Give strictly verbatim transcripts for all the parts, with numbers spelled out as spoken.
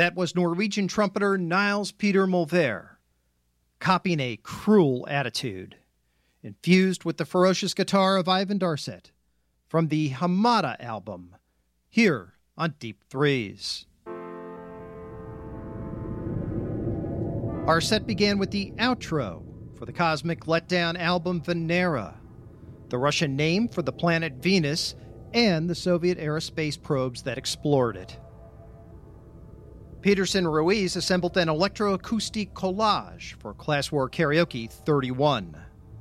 That was Norwegian trumpeter Niels Peter Molvær, copying a cruel attitude, infused with the ferocious guitar of Ivan Darset, from the Hamada album, here on Deep Threes. Our set began with the outro for the Cosmic Letdown album Venera, the Russian name for the planet Venus and the Soviet-era space probes that explored it. Peterson Ruiz assembled an electroacoustic collage for Class War Karaoke thirty-one.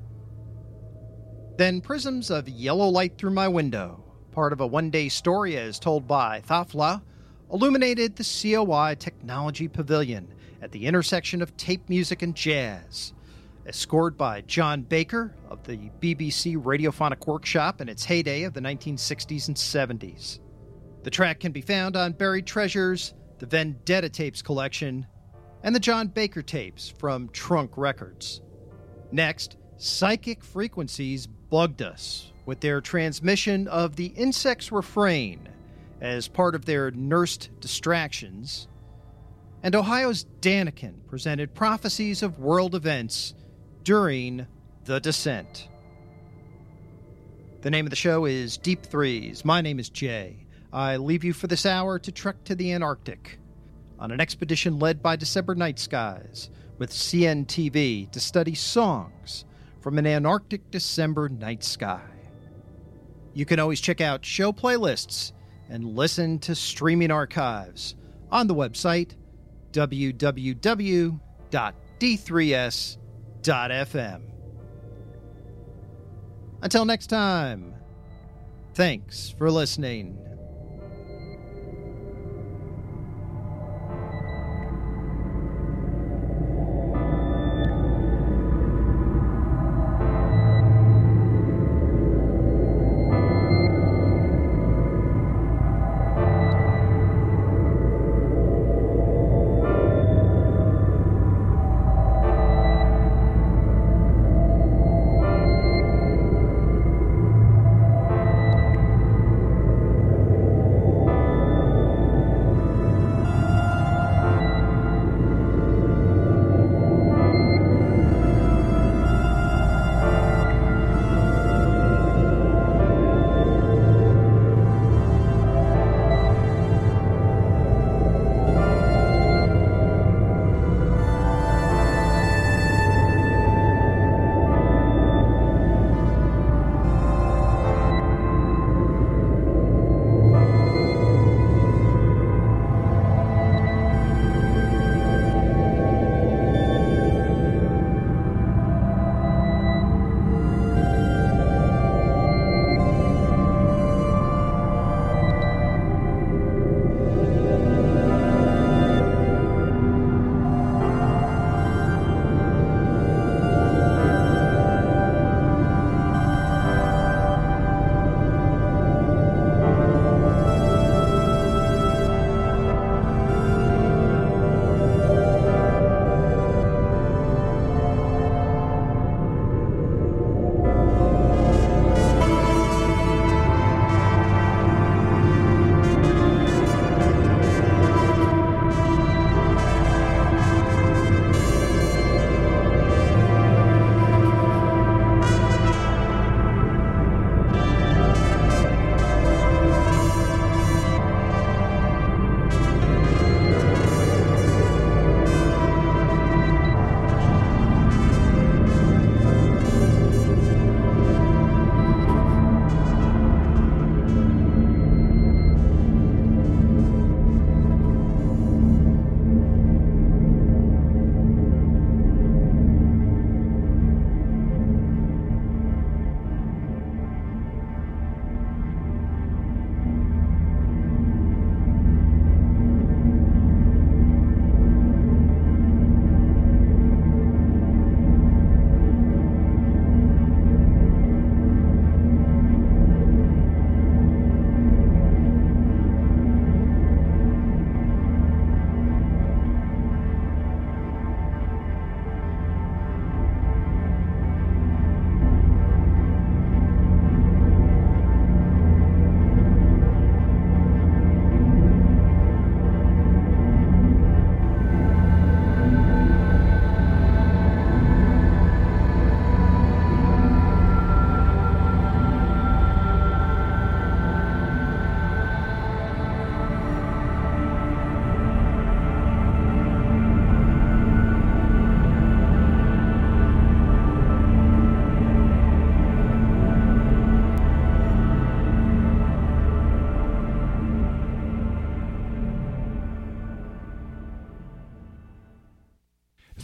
Then Prisms of Yellow Light Through My Window, part of a one-day story as told by Thafla, illuminated the C O I Technology Pavilion at the intersection of tape music and jazz, as scored by John Baker of the B B C Radiophonic Workshop in its heyday of the nineteen sixties and seventies. The track can be found on Buried Treasures, the Vendetta Tapes collection, and the John Baker tapes from Trunk Records. Next, Psychic Frequencies bugged us with their transmission of the Insects Refrain as part of their Nursed Distractions, and Ohio's Daniken presented prophecies of world events during The Descent. The name of the show is Deep Threes. My name is Jay. I leave you for this hour to trek to the Antarctic on an expedition led by December Night Skies with C N T V to study songs from an Antarctic December night sky. You can always check out show playlists and listen to streaming archives on the website w w w dot d three s dot f m. Until next time, thanks for listening.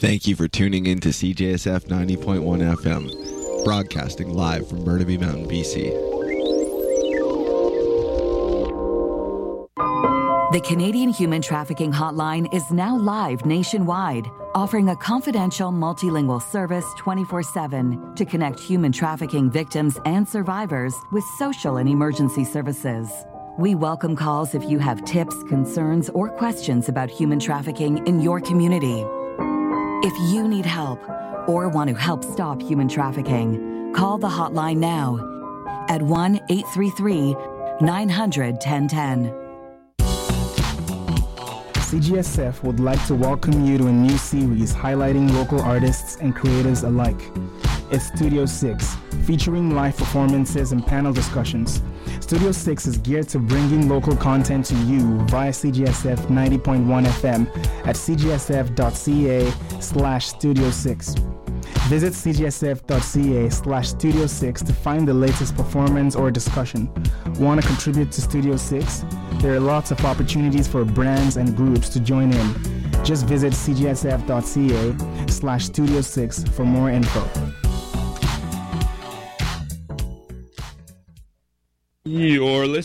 Thank you for tuning in to C J S F ninety point one F M, broadcasting live from Burnaby Mountain, B C. The Canadian Human Trafficking Hotline is now live nationwide, offering a confidential multilingual service twenty-four seven to connect human trafficking victims and survivors with social and emergency services. We welcome calls if you have tips, concerns, or questions about human trafficking in your community. If you need help or want to help stop human trafficking, call the hotline now at one eight three three, nine hundred, ten ten. C G S F would like to welcome you to a new series highlighting local artists and creatives alike. It's Studio six, featuring live performances and panel discussions. Studio six is geared to bringing local content to you via C G S F ninety point one F M at c g s f dot c a slash studio six. Visit c g s f dot c a slash studio six to find the latest performance or discussion. Want to contribute to Studio six? There are lots of opportunities for brands and groups to join in. Just visit c g s f dot c a slash studio six for more info. You're listening